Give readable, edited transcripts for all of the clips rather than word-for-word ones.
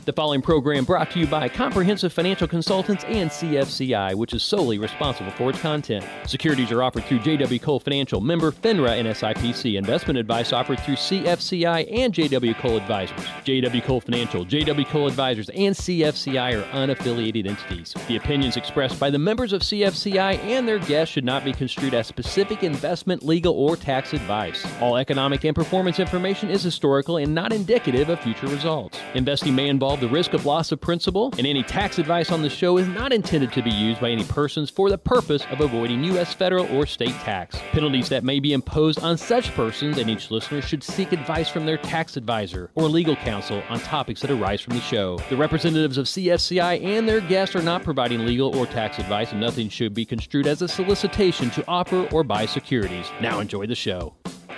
The following program brought to you by Comprehensive Financial Consultants and CFCI, which is solely responsible for its content. Securities are offered through J.W. Cole Financial, member FINRA and SIPC. Investment advice offered through CFCI and J.W. Cole Advisors. J.W. Cole Financial, J.W. Cole Advisors, and CFCI are unaffiliated entities. The opinions expressed by the members of CFCI and their guests should not be construed as specific investment, legal, or tax advice. All economic and performance information is historical and not indicative of future results. Investing may involve the risk of loss of principal, and any tax advice on the show is not intended to be used by any persons for the purpose of avoiding U.S. federal or state tax. Penalties that may be imposed on such persons and each listener should seek advice from their tax advisor or legal counsel on topics that arise from the show. The representatives of CFCI and their guests are not providing legal or tax advice, and nothing should be construed as a solicitation to offer or buy securities. Now enjoy the show.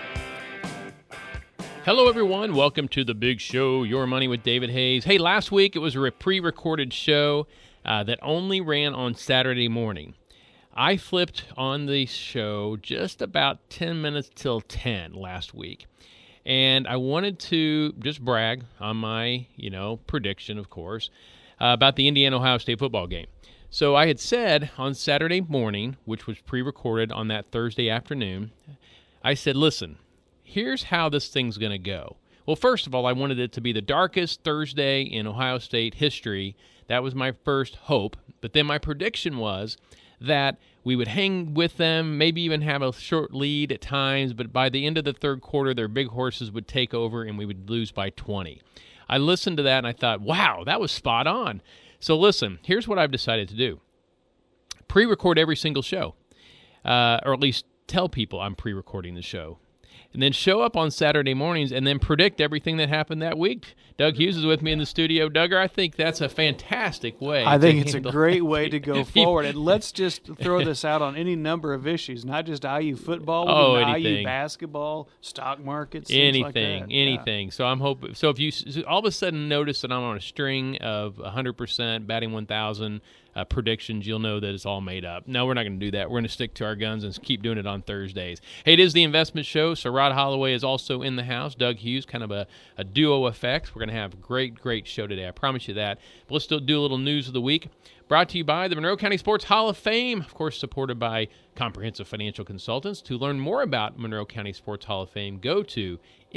Hello, everyone. Welcome to The Big Show, Your Money with David Hayes. Hey, last week it was a pre-recorded show that only ran on Saturday morning. I flipped on the show just about 10 minutes till 10 last week. And I wanted to just brag on my, prediction, of course, about the Indiana-Ohio State football game. So I had said on Saturday morning, which was pre-recorded on that Thursday afternoon, I said, listen, here's how this thing's going to go. Well, first of all, I wanted it to be the darkest Thursday in Ohio State history. That was my first hope. But then my prediction was that we would hang with them, maybe even have a short lead at times, but by the end of the third quarter, their big horses would take over and we would lose by 20. I listened to that and I thought, wow, that was spot on. So listen, here's what I've decided to do. Pre-record every single show, or at least tell people I'm pre-recording the show. And then show up on Saturday mornings and then predict everything that happened that week. Doug Hughes is with me in the studio. Doug, I think that's a fantastic way. I think it's a great way to go forward. And let's just throw this out on any number of issues, not just IU football, IU basketball, stock markets, anything, like that. anything. Yeah. So I'm hoping. So if you all of a sudden notice that I'm on a string of 100% batting 1,000 predictions, you'll know that it's all made up. No, we're not going to do that. We're going to stick to our guns and keep doing it on Thursdays. Hey, it is the investment show, so Rod Holloway is also in the house. Doug Hughes, kind of a duo effect. We're going to have a great show today. I promise you that. But let's still do a little news of the week. Brought to you by the Monroe County Sports Hall of Fame, of course, supported by Comprehensive Financial Consultants. To learn more about Monroe County Sports Hall of Fame, go to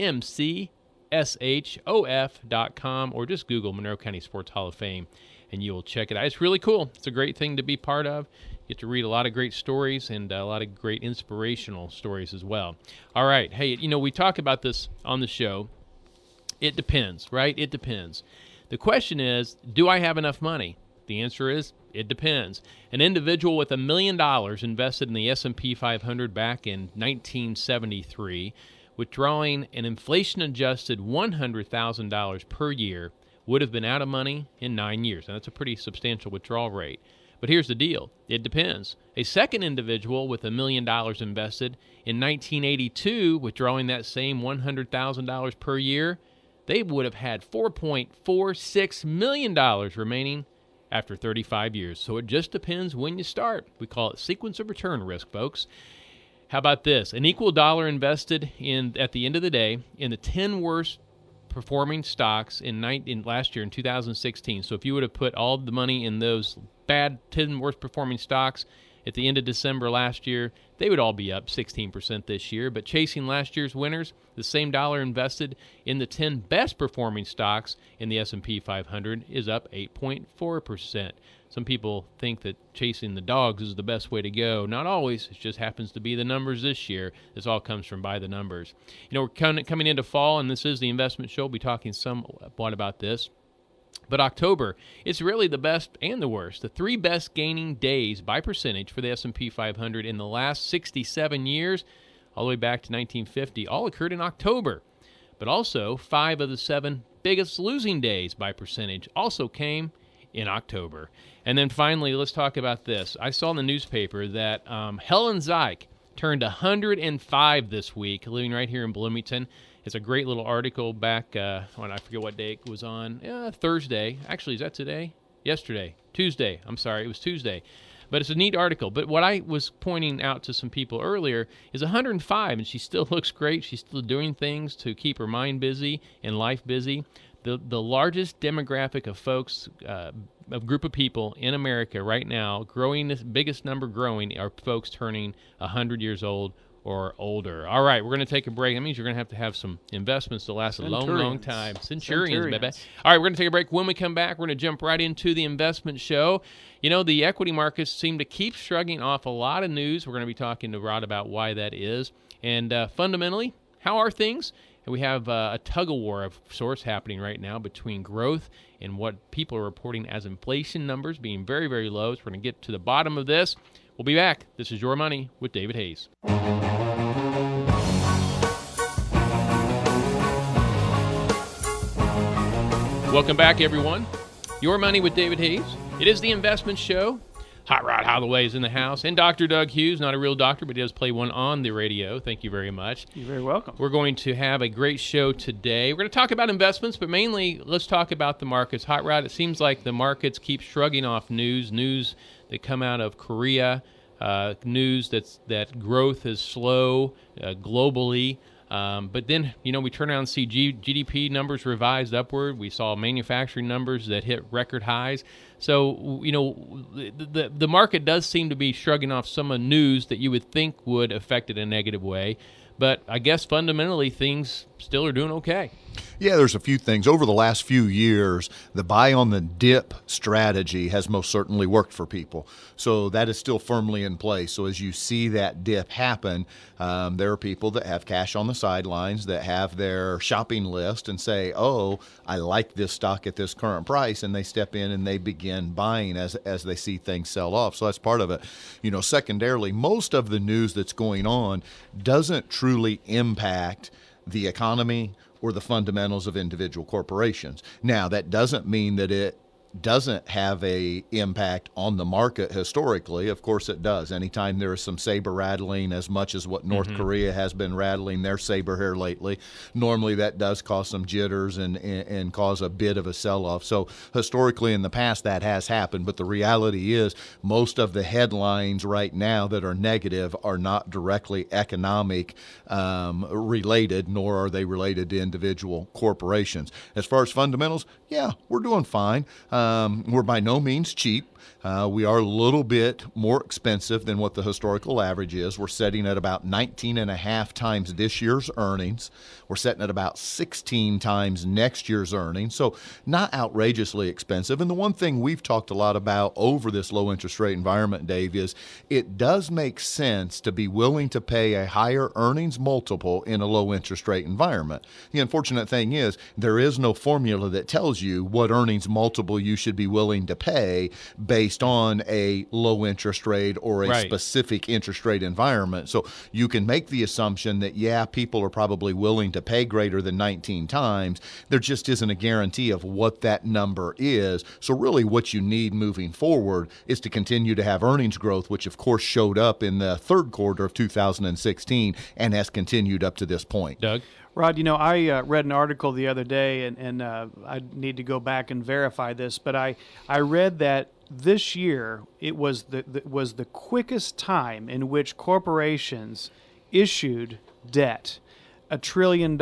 mcshof.com or just Google Monroe County Sports Hall of Fame, and you will check it out. It's really cool. It's a great thing to be part of. You get to read a lot of great stories and a lot of great inspirational stories as well. All right. Hey, we talk about this on the show. It depends, right? It depends. The question is, do I have enough money? The answer is, it depends. An individual with $1 million invested in the S&P 500 back in 1973, withdrawing an inflation-adjusted $100,000 per year, would have been out of money in 9 years. And that's a pretty substantial withdrawal rate. But here's the deal. It depends. A second individual with $1 million invested in 1982, withdrawing that same $100,000 per year, they would have had $4.46 million remaining after 35 years. So it just depends when you start. We call it sequence of return risk, folks. How about this? An equal dollar invested at the end of the day in the 10 worst performing stocks in last year in 2016. So if you would have put all the money in those bad 10 worst performing stocks at the end of December last year, they would all be up 16% this year. But chasing last year's winners, the same dollar invested in the 10 best performing stocks in the S&P 500 is up 8.4%. Some people think that chasing the dogs is the best way to go. Not always. It just happens to be the numbers this year. This all comes from by the numbers. We're coming into fall, and this is the investment show. We'll be talking somewhat about this. But October, it's really the best and the worst. The three best gaining days by percentage for the S&P 500 in the last 67 years, all the way back to 1950, all occurred in October. But also, 5 of the 7 biggest losing days by percentage also came in October. And then finally, let's talk about this. I saw in the newspaper that Helen Zeick turned 105 this week, living right here in Bloomington. It's a great little article back on, I forget what day it was on, Thursday. Actually, is that today? Yesterday. Tuesday. I'm sorry, it was Tuesday. But it's a neat article. But what I was pointing out to some people earlier is 105, and she still looks great. She's still doing things to keep her mind busy and life busy. the largest demographic of folks, a group of people in America right now, growing, the biggest number growing, are folks turning 100 years old or older. All right, we're going to take a break. That means you're going to have some investments to last a long time. Centurions, baby. All right, we're going to take a break. When we come back, we're going to jump right into the investment show. You know, the equity markets seem to keep shrugging off a lot of news. We're going to be talking to Rod about why that is. And fundamentally, how are things? And we have a tug-of-war of sorts happening right now between growth and what people are reporting as inflation numbers being very, very low. So we're going to get to the bottom of this. We'll be back. This is Your Money with David Hayes. Welcome back, everyone. Your Money with David Hayes. It is the investment show. Hot Rod Holloway is in the house, and Dr. Doug Hughes, not a real doctor, but he does play one on the radio. Thank you very much. You're very welcome. We're going to have a great show today. We're going to talk about investments, but mainly let's talk about the markets. Hot Rod, it seems like the markets keep shrugging off news that come out of Korea, news that growth is slow globally. But then, we turn around and see GDP numbers revised upward. We saw manufacturing numbers that hit record highs. So, the market does seem to be shrugging off some of news that you would think would affect it in a negative way. But I guess fundamentally things still are doing okay. Yeah, there's a few things. Over the last few years, the buy on the dip strategy has most certainly worked for people. So that is still firmly in place. So as you see that dip happen, there are people that have cash on the sidelines that have their shopping list and say, oh, I like this stock at this current price, and they step in and they begin buying as they see things sell off. So that's part of it. Secondarily, most of the news that's going on doesn't truly impact the economy or the fundamentals of individual corporations. Now, that doesn't mean that it doesn't have a impact on the market historically. Of course it does. Anytime there is some saber rattling, as much as what North Korea has been rattling their saber here lately, normally that does cause some jitters and cause a bit of a sell-off. So historically in the past that has happened, but the reality is most of the headlines right now that are negative are not directly economic related, nor are they related to individual corporations. As far as fundamentals, yeah, we're doing fine. We're by no means cheap. We are a little bit more expensive than what the historical average is. We're setting at about 19.5 times this year's earnings. We're setting at about 16 times next year's earnings. So not outrageously expensive. And the one thing we've talked a lot about over this low interest rate environment, Dave, is it does make sense to be willing to pay a higher earnings multiple in a low interest rate environment. The unfortunate thing is there is no formula that tells you what earnings multiple you should be willing to pay based on a low interest rate or a specific interest rate environment. So you can make the assumption that, yeah, people are probably willing to pay greater than 19 times. There just isn't a guarantee of what that number is. So really what you need moving forward is to continue to have earnings growth, which of course showed up in the third quarter of 2016 and has continued up to this point. Doug? Rod, I read an article the other day, and I need to go back and verify this, but I read that this year it was the quickest time in which corporations issued debt, $1 trillion.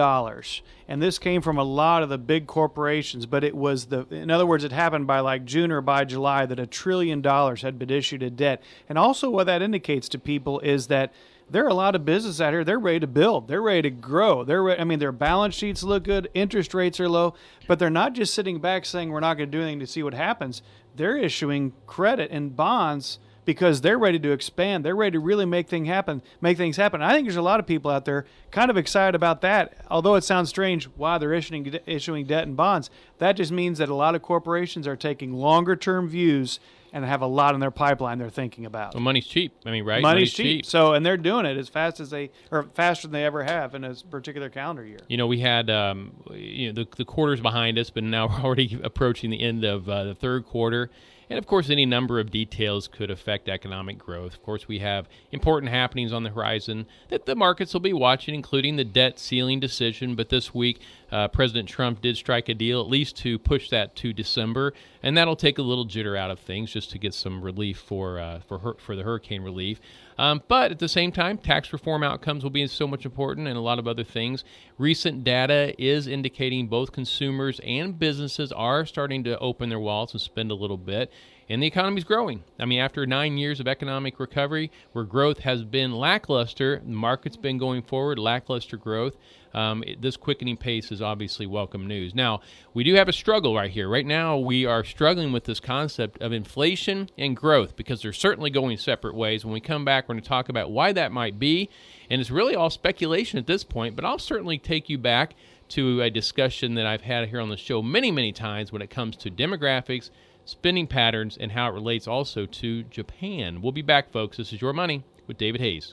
And this came from a lot of the big corporations, but it was in other words, it happened by like June or by July that $1 trillion had been issued in debt. And also what that indicates to people is that there are a lot of businesses out here, they're ready to build. They're ready to grow. Their balance sheets look good. Interest rates are low. But they're not just sitting back saying we're not going to do anything to see what happens. They're issuing credit and bonds because they're ready to expand. They're ready to really make things happen. I think there's a lot of people out there kind of excited about that. Although it sounds strange why they're issuing debt and bonds. That just means that a lot of corporations are taking longer-term views and have a lot in their pipeline they're thinking about. Well, money's cheap. Right? Money's cheap. So, and they're doing it as fast as faster than they ever have in a particular calendar year. We had the quarters behind us, but now we're already approaching the end of the third quarter. And of course, any number of details could affect economic growth. Of course, we have important happenings on the horizon that the markets will be watching, including the debt ceiling decision. But this week, President Trump did strike a deal, at least to push that to December, and that'll take a little jitter out of things just to get some relief for the hurricane relief. But at the same time, tax reform outcomes will be so much important, and a lot of other things. Recent data is indicating both consumers and businesses are starting to open their wallets and spend a little bit, and the economy's growing. I mean, after 9 years of economic recovery, where growth has been lackluster, the market's been going forward, lackluster growth. This quickening pace is obviously welcome news. Now, we do have a struggle right here. Right now, we are struggling with this concept of inflation and growth because they're certainly going separate ways. When we come back, we're going to talk about why that might be, and it's really all speculation at this point, but I'll certainly take you back to a discussion that I've had here on the show many, many times when it comes to demographics, spending patterns, and how it relates also to Japan. We'll be back, folks. This is Your Money with David Hayes.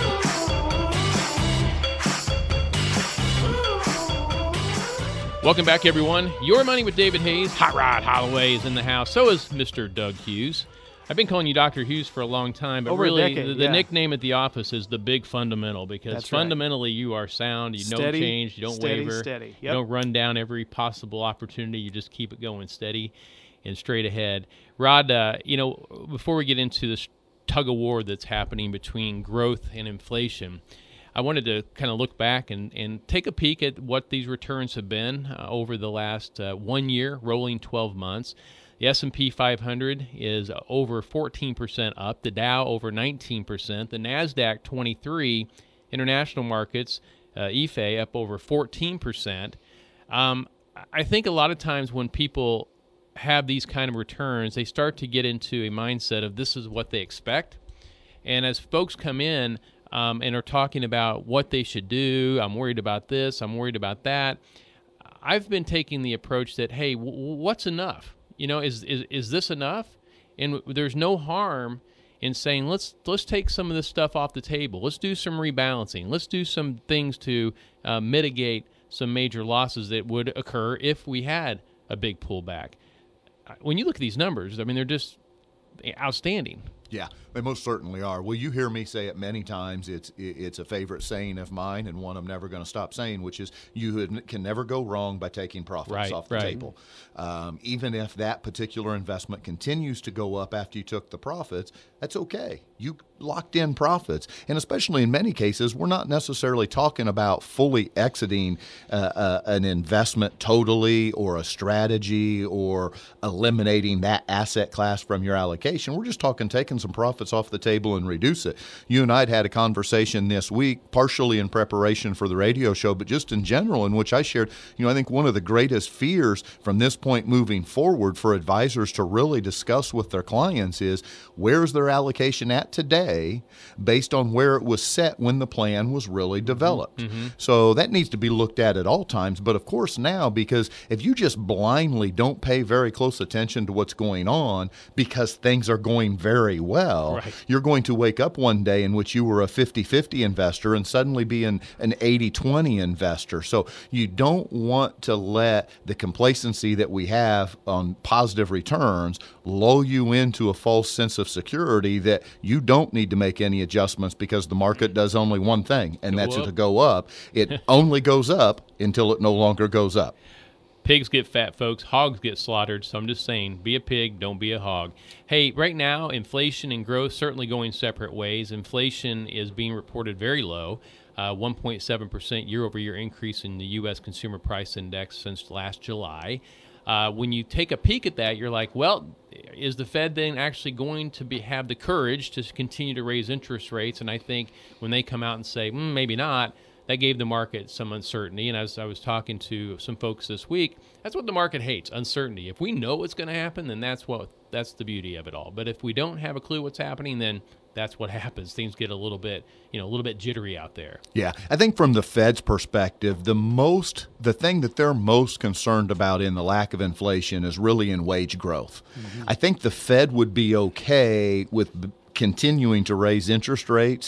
Welcome back, everyone. Your Money with David Hayes. Hot Rod Holloway is in the house. So is Mr. Doug Hughes. I've been calling you Dr. Hughes for a long time, but over really a decade, the nickname at the office is the Big Fundamental because That's right. fundamentally you are sound. You don't change. You don't waver. Steady. Yep. You don't run down every possible opportunity. You just keep it going steady and straight ahead. Rod, before we get into this tug of war that's happening between growth and inflation, I wanted to kind of look back and take a peek at what these returns have been over the last 1 year, rolling 12 months. The S&P 500 is over 14% up, the Dow over 19%, the NASDAQ 23, international markets, IFE up over 14%. I think a lot of times when people have these kind of returns, they start to get into a mindset of this is what they expect. And as folks come in and are talking about what they should do, I'm worried about this, I'm worried about that, I've been taking the approach that, hey, what's enough? Is this enough? And there's no harm in saying, let's take some of this stuff off the table. Let's do some rebalancing. Let's do some things to mitigate some major losses that would occur if we had a big pullback. When you look at these numbers, I mean, they're just outstanding. Yeah, they most certainly are. Well, you hear me say it many times. It's a favorite saying of mine and one I'm never going to stop saying, which is you can never go wrong by taking profits off the table. Even if that particular investment continues to go up after you took the profits, that's okay. You locked in profits. And especially in many cases, we're not necessarily talking about fully exiting an investment totally or a strategy or eliminating that asset class from your allocation. We're just talking taking some profits off the table and reduce it. You and I had a conversation this week, partially in preparation for the radio show, but just in general, in which I shared, I think one of the greatest fears from this point moving forward for advisors to really discuss with their clients is where's their allocation at today based on where it was set when the plan was really developed. Mm-hmm. So that needs to be looked at all times. But of course now, because if you just blindly don't pay very close attention to what's going on because things are going very well, you're going to wake up one day in which you were a 50-50 investor and suddenly be an 80-20 investor. So you don't want to let the complacency that we have on positive returns lull you into a false sense of security that you don't need to make any adjustments because the market does only one thing, and that's to go up. It only goes up until it no longer goes up. Pigs get fat, folks. Hogs get slaughtered. So I'm just saying, be a pig, don't be a hog. Hey, right now, inflation and growth certainly going separate ways. Inflation is being reported very low, 1.7% year-over-year increase in the U.S. Consumer Price Index since last July. When you take a peek at that, you're like, well, is the Fed then actually going to have the courage to continue to raise interest rates? And I think when they come out and say, maybe not, that gave the market some uncertainty. And as I was talking to some folks this week, that's what the market hates, uncertainty. If we know what's going to happen, then that's the beauty of it all. But if we don't have a clue what's happening, then that's what happens. Things get a little bit jittery out there. Yeah, I think from the Fed's perspective, the thing that they're most concerned about in the lack of inflation is really in wage growth. Mm-hmm. I think the Fed would be okay with continuing to raise interest rates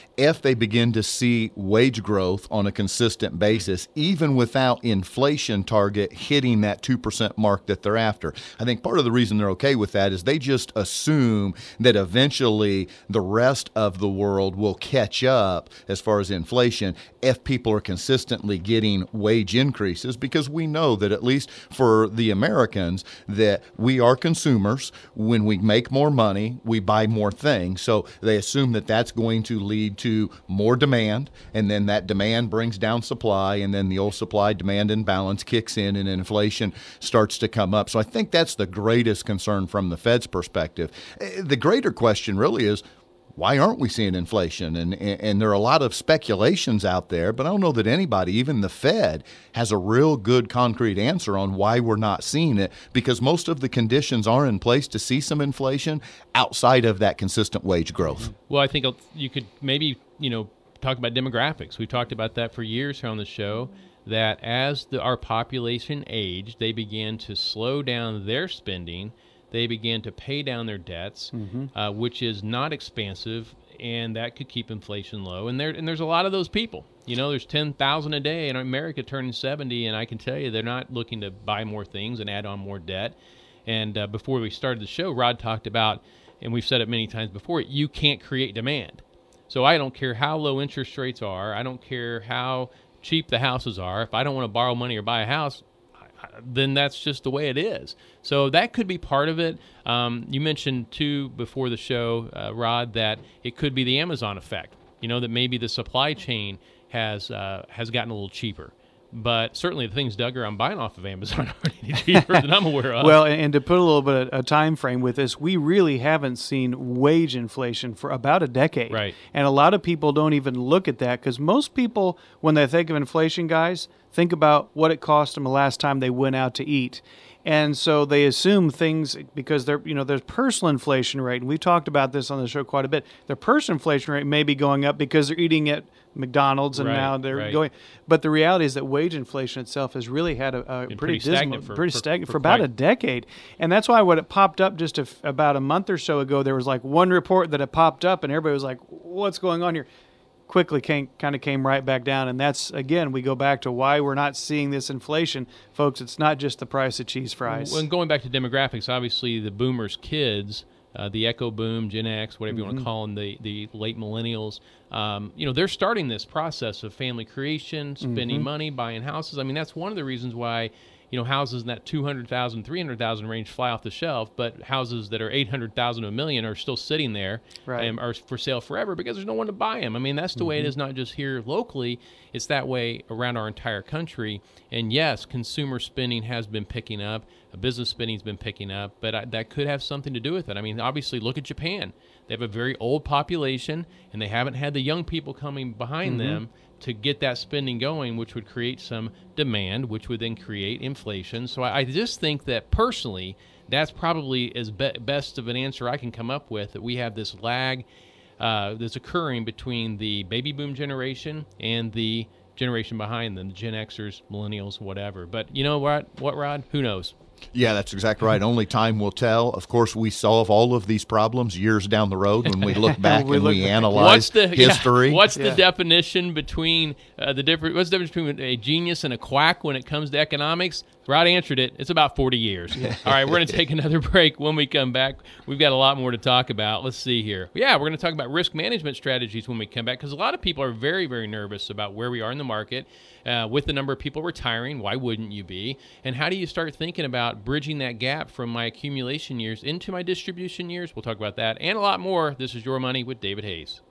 if they begin to see wage growth on a consistent basis, even without inflation target hitting that 2% mark that they're after. I think part of the reason they're okay with that is they just assume that eventually the rest of the world will catch up as far as inflation if people are consistently getting wage increases, because we know that at least for the Americans that we are consumers. When we make more money, we buy more things. So they assume that that's going to lead to more demand, and then that demand brings down supply, and then the old supply-demand imbalance kicks in and inflation starts to come up. So I think that's the greatest concern from the Fed's perspective. The greater question really is, why aren't we seeing inflation? And there are a lot of speculations out there, but I don't know that anybody, even the Fed, has a real good concrete answer on why we're not seeing it, because most of the conditions are in place to see some inflation outside of that consistent wage growth. Well, I think you could maybe, talk about demographics. We've talked about that for years here on the show, that as our population aged, they began to slow down their spending. They began to pay down their debts, which is not expansive, and that could keep inflation low. And there's a lot of those people. There's 10,000 a day in America turning 70, and I can tell you they're not looking to buy more things and add on more debt. And before we started the show, Rod talked about, and we've said it many times before, you can't create demand. So I don't care how low interest rates are. I don't care how cheap the houses are. If I don't want to borrow money or buy a house, then that's just the way it is. So that could be part of it. You mentioned, too, before the show, Rod, that it could be the Amazon effect, that maybe the supply chain has gotten a little cheaper. But certainly the things, Duggar, I'm buying off of Amazon aren't any cheaper than I'm aware of. Well, and to put a little bit of a time frame with this, we really haven't seen wage inflation for about a decade. Right. And a lot of people don't even look at that, because most people, when they think of inflation, guys, think about what it cost them the last time they went out to eat. And so they assume things, because there's personal inflation rate, and we've talked about this on the show quite a bit. Their personal inflation rate may be going up because they're eating at McDonald's, and now they're going. But the reality is that wage inflation itself has really had a pretty stagnant for about a decade. And that's why when it popped up just about a month or so ago, there was like one report that had popped up, and everybody was like, "What's going on here?" Quickly came right back down. And that's, again, we go back to why we're not seeing this inflation. Folks, it's not just the price of cheese fries. Well, and going back to demographics, obviously the boomers' kids, the Echo Boom, Gen X, whatever you want to call them, the late millennials, they're starting this process of family creation, spending money, buying houses. I mean, that's one of the reasons why houses in that 200,000, 300,000 range fly off the shelf, but houses that are 800,000 to $1 million are still sitting there and are for sale forever because there's no one to buy them. I mean, that's the way it is, not just here locally. It's that way around our entire country. And yes, consumer spending has been picking up. Business spending has been picking up, but that could have something to do with it. I mean, obviously, look at Japan. They have a very old population, and they haven't had the young people coming behind them to get that spending going, which would create some demand, which would then create inflation. So I just think that personally, that's probably as best of an answer I can come up with, that we have this lag that's occurring between the baby boom generation and the generation behind them, the Gen Xers, millennials, whatever. But you know what, Rod? Who knows? Yeah, that's exactly right. Only time will tell. Of course, we solve all of these problems years down the road when we look back and we analyze history. Yeah, what's the definition between what's the difference between a genius and a quack when it comes to economics? Rod answered it. It's about 40 years. Yeah. All right, we're going to take another break. When we come back, we've got a lot more to talk about. Let's see here. Yeah, we're going to talk about risk management strategies when we come back, because a lot of people are very, very nervous about where we are in the market with the number of people retiring. Why wouldn't you be? And how do you start thinking about bridging that gap from my accumulation years into my distribution years? We'll talk about that and a lot more. This is Your Money with David Hayes.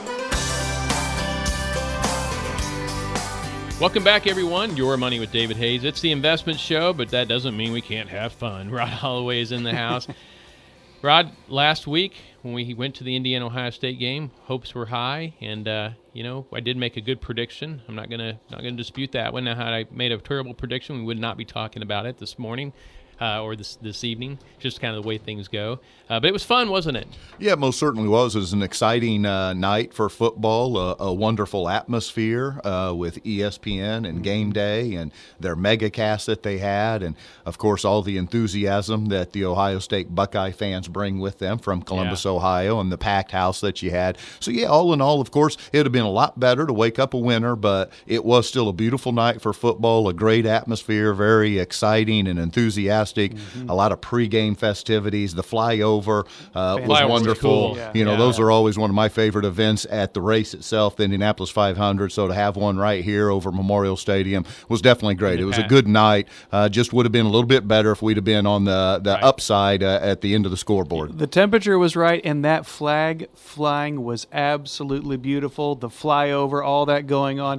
Welcome back, everyone. Your Money with David Hayes. It's the investment show, but that doesn't mean we can't have fun. Rod Holloway is in the house. Rod, last week when we went to the Indiana-Ohio State game, hopes were high, and I did make a good prediction. I'm not gonna dispute that one. Now, had I made a terrible prediction, we would not be talking about it this morning. or this evening. Just kind of the way things go. But it was fun, wasn't it? Yeah, it most certainly was. It was an exciting night for football, a wonderful atmosphere with ESPN and Game Day and their megacast that they had, and, of course, all the enthusiasm that the Ohio State Buckeye fans bring with them from Columbus, Ohio, and the packed house that you had. So, yeah, all in all, of course, it would have been a lot better to wake up a winner, but it was still a beautiful night for football, a great atmosphere, very exciting and enthusiastic, a lot of pregame festivities. The flyover was wonderful. Cool. Yeah. You know, those are always one of my favorite events at the race itself, the Indianapolis 500. So to have one right here over Memorial Stadium was definitely great. It was a good night. Just would have been a little bit better if we'd have been on the upside at the end of the scoreboard. The temperature was right, and that flag flying was absolutely beautiful. The flyover, all that going on.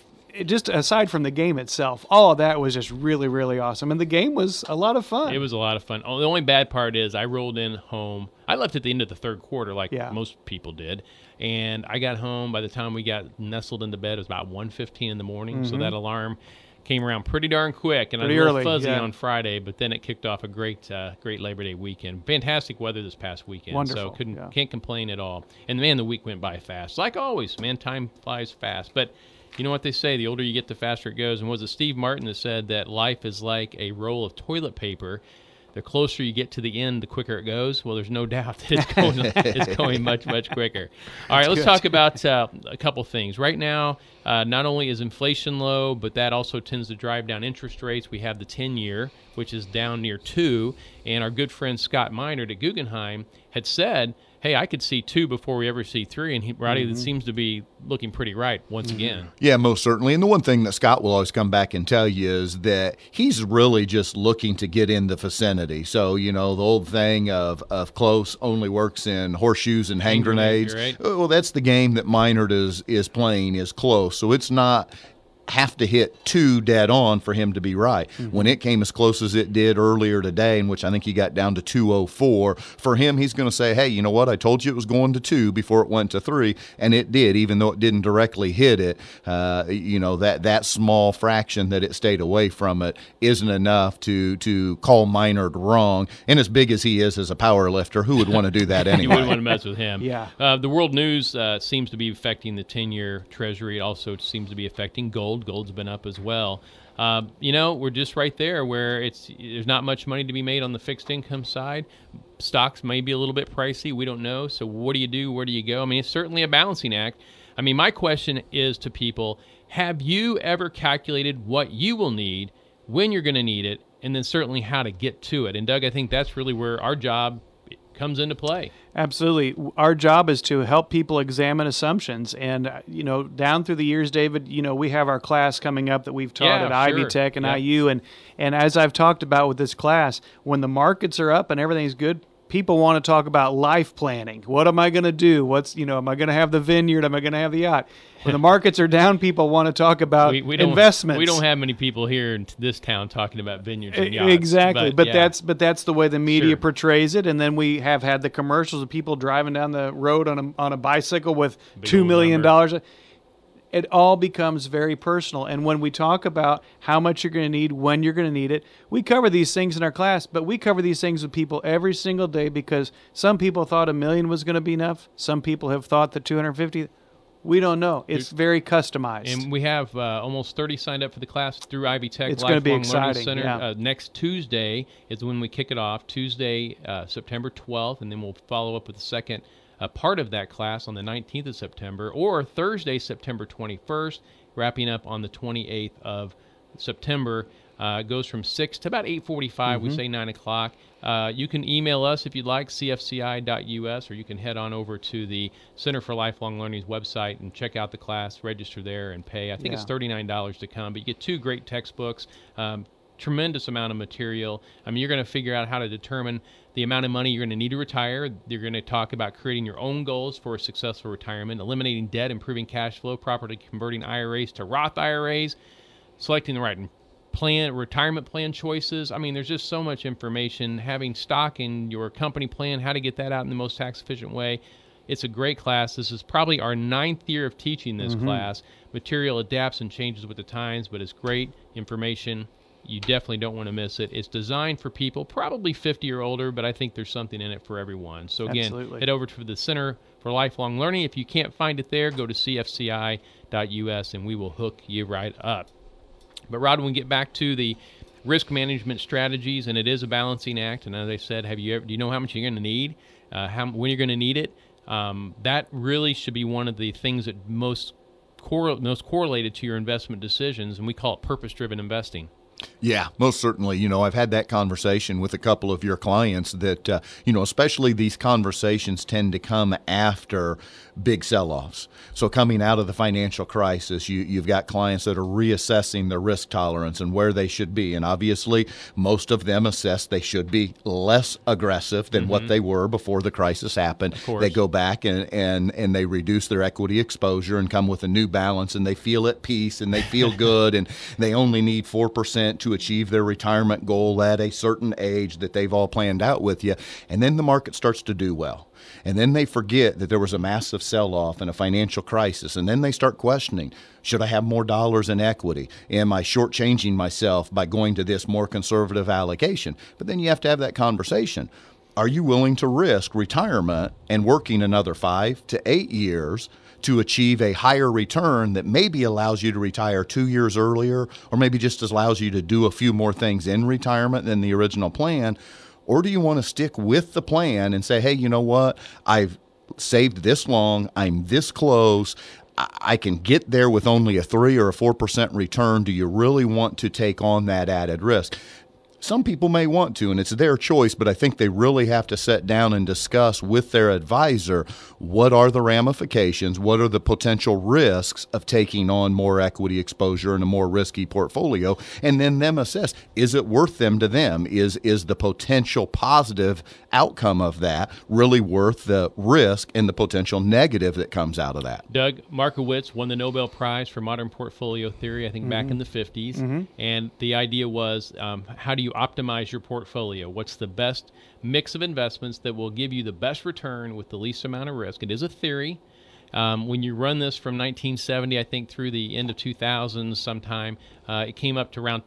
Just aside from the game itself, all of that was just really, really awesome. And the game was a lot of fun. It was a lot of fun. Oh, the only bad part is I rolled in home. I left at the end of the third quarter like most people did. And I got home. By the time we got nestled into bed, it was about 1:15 in the morning. So that alarm came around pretty darn quick. And Pretty I was a little early, fuzzy yeah. on Friday, but then it kicked off a great Labor Day weekend. Fantastic weather this past weekend. Wonderful, So can't complain at all. And, man, the week went by fast. Like always, man, time flies fast. But you know what they say, the older you get, the faster it goes. And was it Steve Martin that said that life is like a roll of toilet paper? The closer you get to the end, the quicker it goes. Well, there's no doubt that it's going much, much quicker. All right, let's talk about a couple things. Right now, not only is inflation low, but that also tends to drive down interest rates. We have the 10-year, which is down near 2. And our good friend Scott Minerd at Guggenheim had said, hey, I could see 2 before we ever see 3, and Roddy, it seems to be looking pretty right once again. Yeah, most certainly. And the one thing that Scott will always come back and tell you is that he's really just looking to get in the vicinity. So, you know, the old thing of close only works in horseshoes and hand grenades. Right. Well, that's the game that Minerd is playing, is close. So it's not have to hit 2 dead on for him to be right. When it came as close as it did earlier today, in which I think he got down to 204, for him, he's going to say, hey, you know what? I told you it was going to 2 before it went to 3, and it did, even though it didn't directly hit it. You know, that small fraction that it stayed away from it isn't enough to call Minerd wrong. And as big as he is as a power lifter, who would want to do that anyway? You wouldn't want to mess with him. Yeah. The world news seems to be affecting the 10-year Treasury. It also seems to be affecting gold. Gold's been up as well. You know, we're just right there where there's not much money to be made on the fixed income side. Stocks may be a little bit pricey. We don't know. So what do you do? Where do you go? I mean, it's certainly a balancing act. I mean, my question is to people, have you ever calculated what you will need, when you're going to need it, and then certainly how to get to it? And Doug, I think that's really where our job comes into play. Absolutely. Our job is to help people examine assumptions. And, you know, down through the years, David, you know, we have our class coming up that we've taught at Ivy Tech and IU. And as I've talked about with this class, when the markets are up and everything's good, people want to talk about life planning. What am I going to do? Am I going to have the vineyard? Am I going to have the yacht? When the markets are down, people want to talk about investments. We don't have many people here in this town talking about vineyards and yachts. Exactly, but that's the way the media portrays it. And then we have had the commercials of people driving down the road on a bicycle with $2 million. It all becomes very personal. And when we talk about how much you're going to need, when you're going to need it, we cover these things in our class, but we cover these things with people every single day because some people thought $1 million was going to be enough. Some people have thought that 250. We don't know. It's very customized. And we have almost 30 signed up for the class through Ivy Tech. It's going to be exciting. Center. Yeah. Next Tuesday is when we kick it off, Tuesday, September 12th, and then we'll follow up with the second part of that class on the 19th of September, or Thursday, September 21st, wrapping up on the 28th of September. It goes from 6 to about 8:45. We say 9 o'clock. You can email us if you'd like, cfci.us, or you can head on over to the Center for Lifelong Learning's website and check out the class, register there, and pay. I think it's $39 to come, but you get 2 great textbooks, tremendous amount of material. I mean, you're going to figure out how to determine the amount of money you're going to need to retire. You're going to talk about creating your own goals for a successful retirement, eliminating debt, improving cash flow, properly converting IRAs to Roth IRAs, selecting the right retirement plan choices. I mean, there's just so much information. Having stock in your company plan, how to get that out in the most tax-efficient way. It's a great class. This is probably our 9th year of teaching this class. Material adapts and changes with the times, but it's great information. You definitely don't want to miss it. It's designed for people probably 50 or older, but I think there's something in it for everyone. So again, Absolutely. head over to the Center for Lifelong Learning. If you can't find it there, go to cfci.us and we will hook you right up. But Rod, when we get back to the risk management strategies, and it is a balancing act, and as I said, do you know how much you're going to need, when you're going to need it? That really should be one of the things that most correlated to your investment decisions, and we call it purpose-driven investing. Yeah, most certainly. I've had that conversation with a couple of your clients that, especially these conversations tend to come after big sell-offs. So coming out of the financial crisis, you've got clients that are reassessing their risk tolerance and where they should be. And obviously, most of them assess they should be less aggressive than what they were before the crisis happened. They go back and they reduce their equity exposure and come with a new balance, and they feel at peace and they feel good, and they only need 4% to achieve their retirement goal at a certain age that they've all planned out with you. And then the market starts to do well. And then they forget that there was a massive sell-off and a financial crisis. And then they start questioning, should I have more dollars in equity? Am I shortchanging myself by going to this more conservative allocation? But then you have to have that conversation. Are you willing to risk retirement and working another 5 to 8 years to achieve a higher return that maybe allows you to retire 2 years earlier, or maybe just allows you to do a few more things in retirement than the original plan? Or do you want to stick with the plan and say, hey, you know what? I've saved this long. I'm this close. I can get there with only a 3 or a 4% return. Do you really want to take on that added risk? Some people may want to, and it's their choice, but I think they really have to sit down and discuss with their advisor what are the ramifications, what are the potential risks of taking on more equity exposure in a more risky portfolio, and then them assess, is it worth them to them? Is the potential positive outcome of that really worth the risk and the potential negative that comes out of that? Doug Markowitz won the Nobel Prize for modern portfolio theory, I think back in the 50s, and the idea was, how do you optimize your portfolio? What's the best mix of investments that will give you the best return with the least amount of risk? It is a theory. When you run this from 1970, I think, through the end of 2000 sometime, it came up to around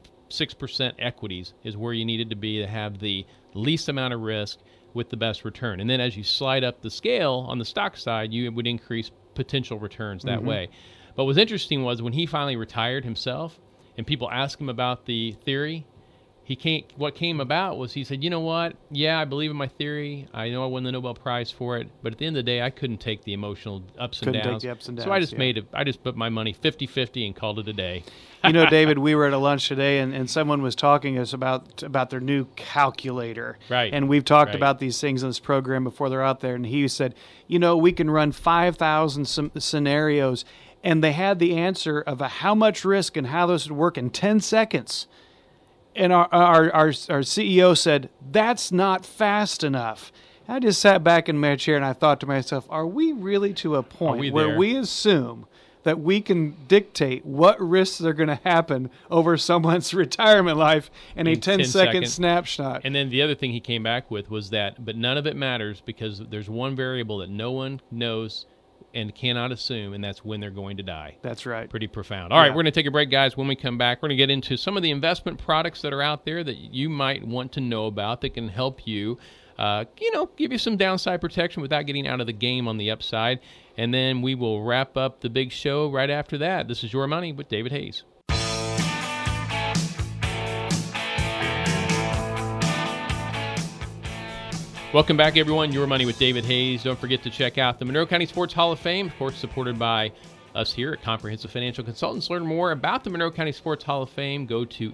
26% equities is where you needed to be to have the least amount of risk with the best return. And then as you slide up the scale on the stock side, you would increase potential returns that way. But what was interesting was when he finally retired himself and people asked him about the theory, what came about was he said, you know what? Yeah, I believe in my theory. I know I won the Nobel Prize for it, but at the end of the day, I couldn't take the emotional ups and downs. So I just put my money 50-50 and called it a day. David, we were at a lunch today, and someone was talking to us about their new calculator. Right. And we've talked about these things in this program before they're out there. And he said, we can run 5,000 scenarios, and they had the answer of how much risk and how this would work in 10 seconds. And our CEO said, that's not fast enough. I just sat back in my chair and I thought to myself, are we really to a point where we assume that we can dictate what risks are going to happen over someone's retirement life in a 10-second snapshot? And then the other thing he came back with was that, but none of it matters because there's one variable that no one knows and cannot assume, and that's when they're going to die. That's right. Pretty profound. All right, we're going to take a break, guys. When we come back, we're going to get into some of the investment products that are out there that you might want to know about that can help you, give you some downside protection without getting out of the game on the upside. And then we will wrap up the big show right after that. This is Your Money with David Hayes. Welcome back, everyone. Your Money with David Hayes. Don't forget to check out the Monroe County Sports Hall of Fame, of course, supported by us here at Comprehensive Financial Consultants. Learn more about the Monroe County Sports Hall of Fame. Go to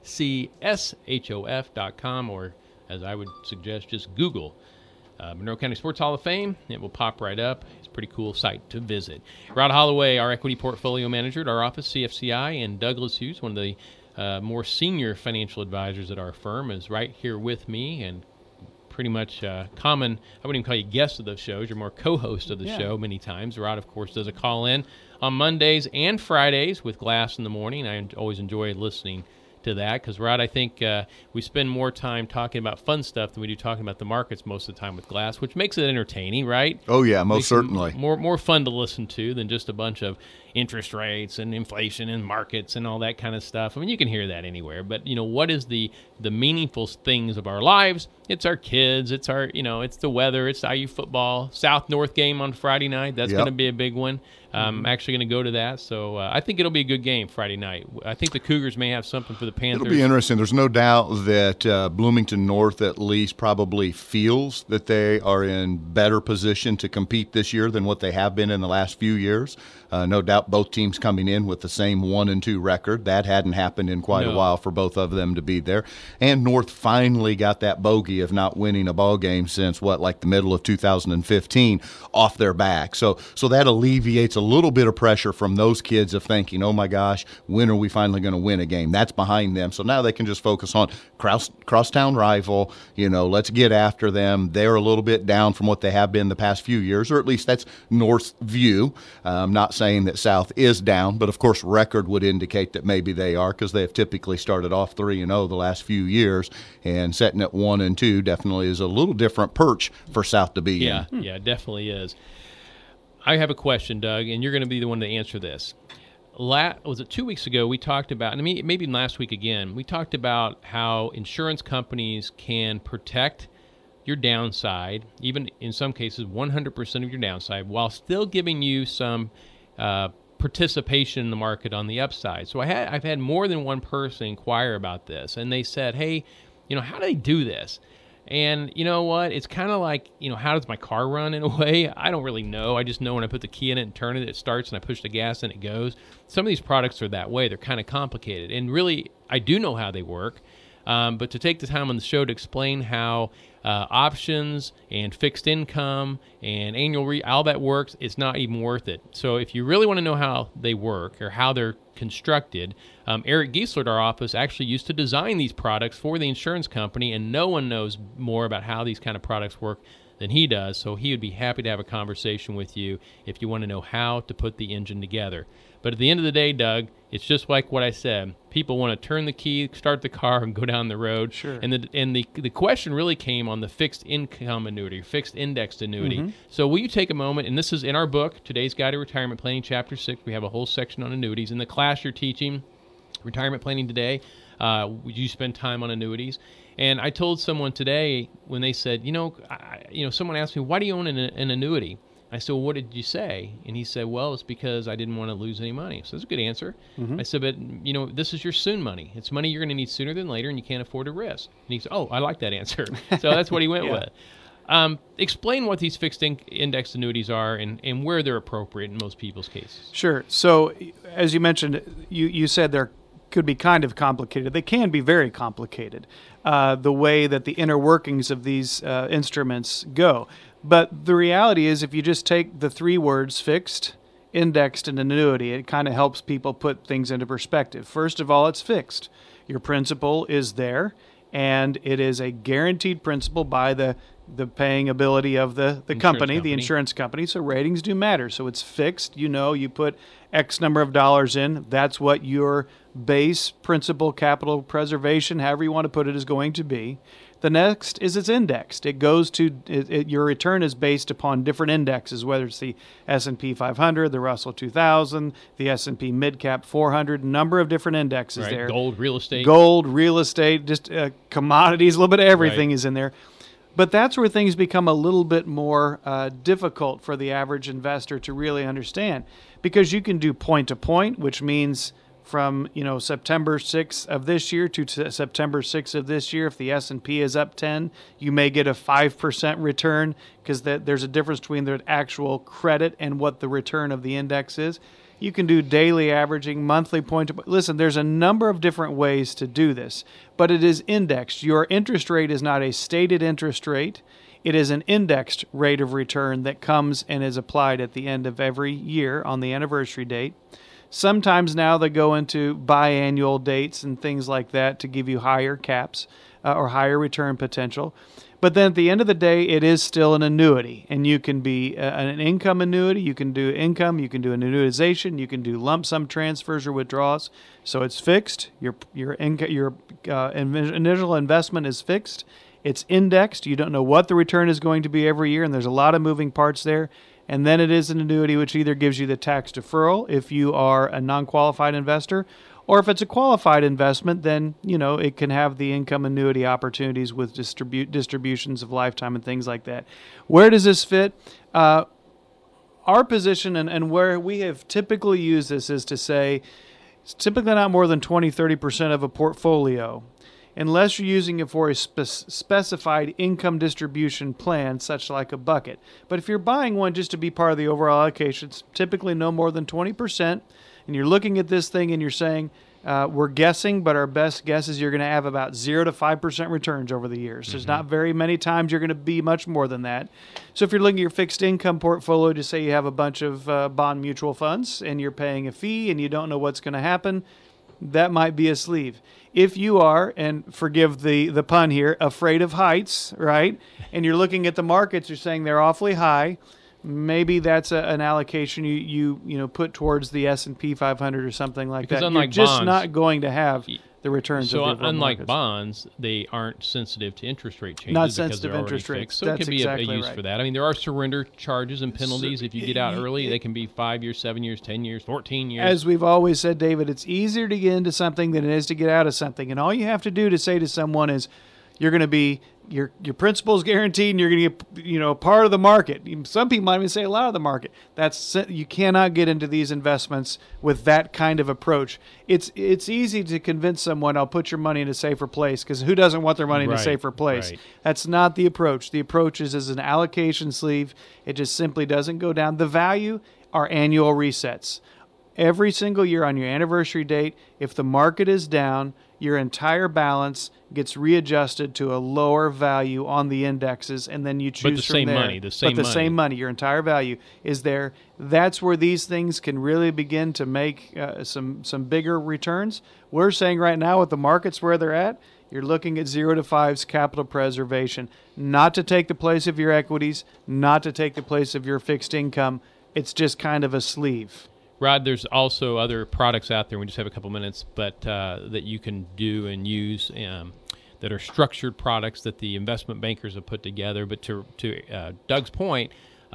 mcshof.com, or as I would suggest, just Google Monroe County Sports Hall of Fame. It will pop right up. It's a pretty cool site to visit. Rod Holloway, our equity portfolio manager at our office, CFCI, and Douglas Hughes, one of the more senior financial advisors at our firm, is right here with me and pretty much common, I wouldn't even call you guest of the shows, you're more co-host of the show many times. Rod, of course, does a call-in on Mondays and Fridays with Glass in the Morning. I always enjoy listening to that because, Rod, I think we spend more time talking about fun stuff than we do talking about the markets most of the time with Glass, which makes it entertaining, right? Oh, yeah, most Makes it certainly. more fun to listen to than just a bunch of interest rates and inflation and markets and all that kind of stuff. I mean, you can hear that anywhere, but what is the meaningful things of our lives? It's our kids, it's our it's the weather, it's IU football, South-North game on Friday night. That's Yep. going to be a big one. I'm actually going to go to that, so I think it'll be a good game Friday night. I think the Cougars may have something for the Panthers. It'll be interesting. There's no doubt that Bloomington North at least probably feels that they are in better position to compete this year than what they have been in the last few years. No doubt both teams coming in with the same 1-2 record. That hadn't happened in quite a while for both of them to be there. And North finally got that bogey of not winning a ball game since like the middle of 2015 off their back. So that alleviates a little bit of pressure from those kids of thinking, oh my gosh, when are we finally going to win a game? That's behind them. So now they can just focus on crosstown rival. Let's get after them. They're a little bit down from what they have been the past few years, or at least that's North's view. Not saying that South is down, but of course record would indicate that maybe they are because they have typically started off 3-0 the last few years, and setting at 1-2 definitely is a little different perch for South to be in. Yeah, it definitely is. I have a question, Doug, and you're going to be the one to answer this. Was it 2 weeks ago we talked about, and maybe last week again, we talked about how insurance companies can protect your downside, even in some cases 100% of your downside, while still giving you some participation in the market on the upside. So I've had more than one person inquire about this, and they said, hey, how do they do this? And you know what? It's kind of like, how does my car run in a way? I don't really know. I just know when I put the key in it and turn it, it starts, and I push the gas and it goes. Some of these products are that way. They're kind of complicated. And really, I do know how they work. But to take the time on the show to explain how options and fixed income and annual all that works, it's not even worth it. So if you really want to know how they work or how they're constructed, Eric Giesler at our office actually used to design these products for the insurance company, and no one knows more about how these kind of products work than he does. So he would be happy to have a conversation with you if you want to know how to put the engine together. But at the end of the day, Doug, it's just like what I said. People want to turn the key, start the car, and go down the road. Sure. And the question really came on the fixed income annuity, fixed indexed annuity. Mm-hmm. So will you take a moment, and this is in our book, Today's Guide to Retirement Planning, Chapter 6. We have a whole section on annuities. In the class you're teaching, Retirement Planning Today, you spend time on annuities. And I told someone today when they said, someone asked me, why do you own an annuity? I said, well, what did you say? And he said, well, it's because I didn't want to lose any money. So that's a good answer. Mm-hmm. I said, but, this is your soon money. It's money you're going to need sooner than later, and you can't afford to risk. And he said, oh, I like that answer. So that's what he went with. Explain what these fixed index annuities are and where they're appropriate in most people's cases. Sure. So as you mentioned, you said they're could be kind of complicated. They can be very complicated, the way that the inner workings of these instruments go. But the reality is, if you just take the three words fixed, indexed, and annuity, it kind of helps people put things into perspective. First of all, it's fixed. Your principal is there, and it is a guaranteed principal by the paying ability of the company, the insurance company. So ratings do matter. So it's fixed. You put X number of dollars in. That's what your base principal capital preservation, however you want to put it, is going to be. The next is it's indexed. It goes to your return is based upon different indexes, whether it's the S&P 500, the Russell 2000, the S&P Midcap 400, number of different indexes right. there. Gold, real estate, just commodities, a little bit of everything is in there. But that's where things become a little bit more difficult for the average investor to really understand, because you can do point to point, which means from September 6th of this year to September 6th of this year, if the S&P is up 10, you may get a 5% return, because there's a difference between the actual credit and what the return of the index is. You can do daily averaging, monthly point to point. Listen, there's a number of different ways to do this, but it is indexed. Your interest rate is not a stated interest rate. It is an indexed rate of return that comes and is applied at the end of every year on the anniversary date. Sometimes now they go into biannual dates and things like that to give you higher caps. or higher return potential. But then at the end of the day, it is still an annuity, and you can be an income annuity. You can do income. You can do an annuitization. You can do lump sum transfers or withdrawals. So it's fixed. Your initial investment is fixed. It's indexed. You don't know what the return is going to be every year, and there's a lot of moving parts there. And then it is an annuity, which either gives you the tax deferral if you are a non-qualified investor, or if it's a qualified investment, then, it can have the income annuity opportunities with distributions of lifetime and things like that. Where does this fit? Our position and where we have typically used this is to say it's typically not more than 20-30% of a portfolio, unless you're using it for a specified income distribution plan, such like a bucket. But if you're buying one just to be part of the overall allocation, it's typically no more than 20%. And you're looking at this thing and you're saying, we're guessing, but our best guess is you're going to have about 0 to 5% returns over the years. There's not very many times you're going to be much more than that. So if you're looking at your fixed income portfolio, to say you have a bunch of bond mutual funds and you're paying a fee and you don't know what's going to happen, that might be a sleeve. If you are, and forgive the pun here, afraid of heights, right, and you're looking at the markets, you're saying they're awfully high, maybe that's an allocation you put towards the S&P 500 or something like because that. Unlike you're just bonds, not going to have the returns so of the unlike markets. bonds, they aren't sensitive to interest rate changes. Not because sensitive they're already interest rates. fixed. So That's it can be exactly a use right. for that. I mean, there are surrender charges and penalties if you get out early. They can be 5 years, 7 years, 10 years, 14 years. As we've always said, David, it's easier to get into something than it is to get out of something. And all you have to do to say to someone is, you're going to be your principal is guaranteed, and you're going to get part of the market. Some people might even say a lot of the market. You cannot get into these investments with that kind of approach. It's easy to convince someone, I'll put your money in a safer place, because who doesn't want their money in a safer place? Right. That's not the approach. The approach is as an allocation sleeve. It just simply doesn't go down. The value are annual resets. Every single year on your anniversary date, if the market is down, your entire balance gets readjusted to a lower value on the indexes, and then you choose But the from same there. money, the same but the money. same money, your entire value is there. That's where these things can really begin to make some bigger returns. We're saying right now with the markets where they're at, you're looking at 0 to 5's capital preservation, not to take the place of your equities, not to take the place of your fixed income. It's just kind of a sleeve. Rod, there's also other products out there. We just have a couple minutes, but that you can do and use that are structured products that the investment bankers have put together. But to Doug's point,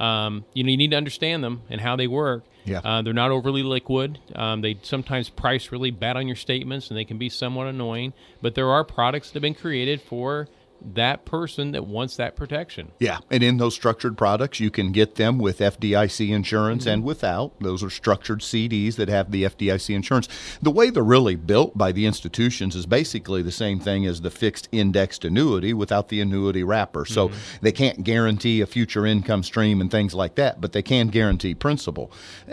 you need to understand them and how they work. Yeah. They're not overly liquid. They sometimes price really bad on your statements, and they can be somewhat annoying. But there are products that have been created for that person that wants that protection. Yeah, and in those structured products, you can get them with FDIC insurance and without. Those are structured CDs that have the FDIC insurance. The way they're really built by the institutions is basically the same thing as the fixed indexed annuity without the annuity wrapper. So they can't guarantee a future income stream and things like that, but they can guarantee principal.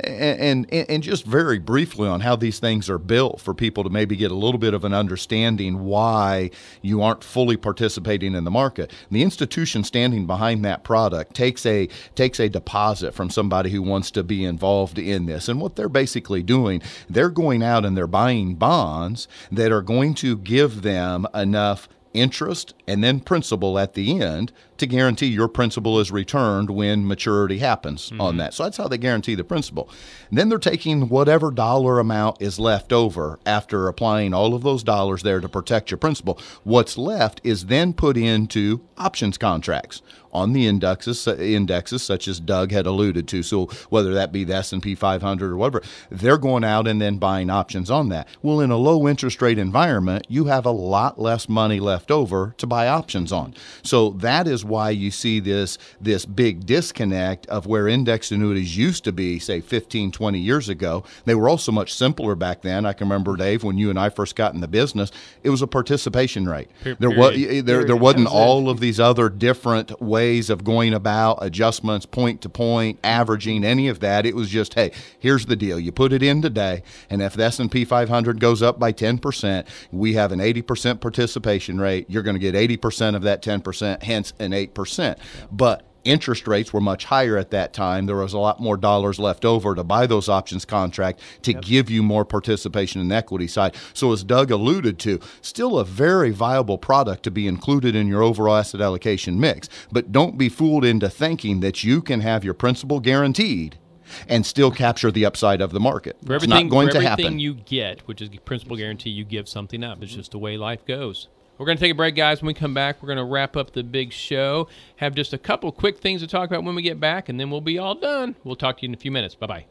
And just very briefly on how these things are built for people to maybe get a little bit of an understanding why you aren't fully participating in the market. The institution standing behind that product takes a deposit from somebody who wants to be involved in this. And what they're basically doing, they're going out and they're buying bonds that are going to give them enough interest and then principal at the end to guarantee your principal is returned when maturity happens on that. So that's how they guarantee the principal. And then they're taking whatever dollar amount is left over after applying all of those dollars there to protect your principal. What's left is then put into options contracts on the indexes such as Doug had alluded to. So whether that be the S&P 500 or whatever, they're going out and then buying options on that. Well, in a low interest rate environment, you have a lot less money left over to buy options on. So that is why you see this big disconnect of where indexed annuities used to be, say, 15, 20 years ago. They were also much simpler back then. I can remember, Dave, when you and I first got in the business, it was a participation rate. There wasn't all of these other different ways of going about adjustments, point to point, averaging, any of that. It was just, hey, here's the deal. You put it in today, and if the S&P 500 goes up by 10%, we have an 80% participation rate. You're going to get 80% of that 10%, hence an 8%. But interest rates were much higher at that time. There was a lot more dollars left over to buy those options contract to give you more participation in the equity side. So as Doug alluded to, still a very viable product to be included in your overall asset allocation mix. But don't be fooled into thinking that you can have your principal guaranteed and still capture the upside of the market. It's not going to happen. Everything you get, which is principal guarantee, you give something up. It's just the way life goes. We're going to take a break, guys. When we come back, we're going to wrap up the big show, have just a couple quick things to talk about when we get back, and then we'll be all done. We'll talk to you in a few minutes. Bye-bye.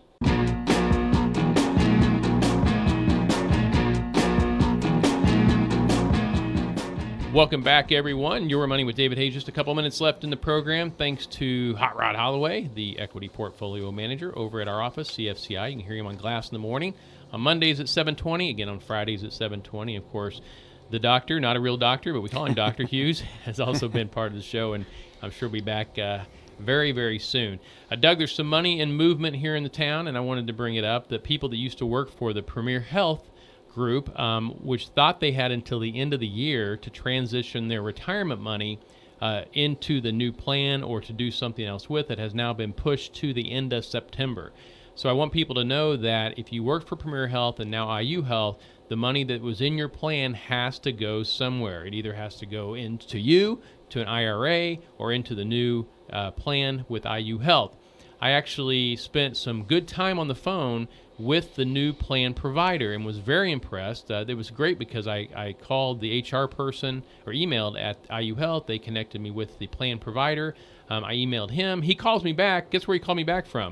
Welcome back, everyone. Your Money with David Hayes. Just a couple minutes left in the program. Thanks to Hot Rod Holloway, the equity portfolio manager over at our office, CFCI. You can hear him on Glass in the morning. On Mondays at 7:20. Again, on Fridays at 7:20. Of course, the doctor, not a real doctor, but we call him Dr. Hughes, has also been part of the show, and I'm sure we'll be back very, very soon. Doug, there's some money and movement here in the town, and I wanted to bring it up. The people that used to work for the Premier Health Group, which thought they had until the end of the year to transition their retirement money into the new plan or to do something else with it, has now been pushed to the end of September. So I want people to know that if you work for Premier Health and now IU Health, the money that was in your plan has to go somewhere. It either has to go into you, to an IRA, or into the new plan with IU Health. I actually spent some good time on the phone with the new plan provider and was very impressed. It was great because I called the HR person or emailed at IU Health. They connected me with the plan provider. I emailed him. He calls me back. Guess where he called me back from?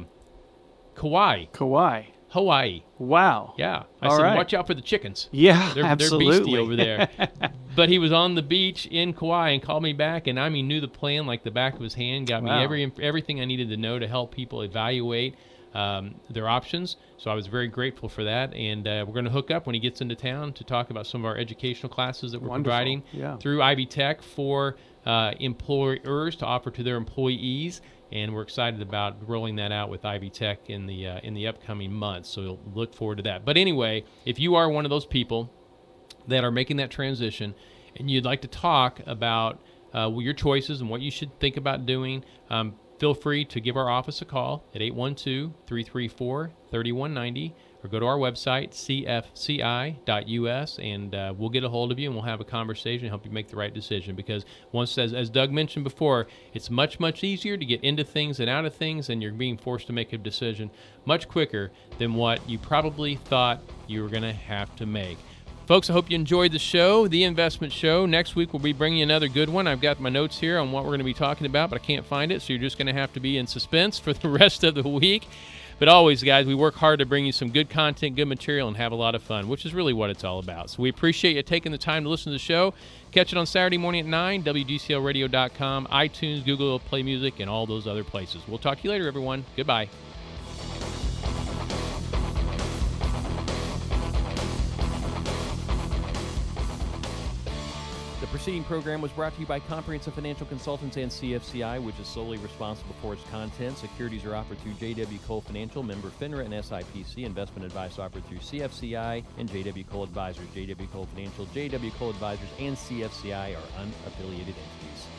Kauai. Hawaii. Wow. Yeah. I All said, right. watch out for the chickens. Yeah, They're absolutely. beastie over there. But he was on the beach in Kauai and called me back, and knew the plan like the back of his hand, got Wow. me everything I needed to know to help people evaluate their options. So I was very grateful for that, and we're going to hook up when he gets into town to talk about some of our educational classes that we're Wonderful. providing through Ivy Tech for employers to offer to their employees. And we're excited about rolling that out with Ivy Tech in the upcoming months. So we'll look forward to that. But anyway, if you are one of those people that are making that transition and you'd like to talk about your choices and what you should think about doing, feel free to give our office a call at 812-334-3190 or go to our website, cfci.us, and we'll get a hold of you and we'll have a conversation and help you make the right decision. Because once, as Doug mentioned before, it's much, much easier to get into things and out of things, and you're being forced to make a decision much quicker than what you probably thought you were going to have to make. Folks, I hope you enjoyed the show, The Investment Show. Next week, we'll be bringing you another good one. I've got my notes here on what we're going to be talking about, but I can't find it, so you're just going to have to be in suspense for the rest of the week. But always, guys, we work hard to bring you some good content, good material, and have a lot of fun, which is really what it's all about. So we appreciate you taking the time to listen to the show. Catch it on Saturday morning at 9, WGCLradio.com, iTunes, Google Play Music, and all those other places. We'll talk to you later, everyone. Goodbye. The preceding program was brought to you by Comprehensive Financial Consultants and CFCI, which is solely responsible for its content. Securities are offered through J.W. Cole Financial, member FINRA and SIPC. Investment advice offered through CFCI and J.W. Cole Advisors. J.W. Cole Financial, J.W. Cole Advisors, and CFCI are unaffiliated entities.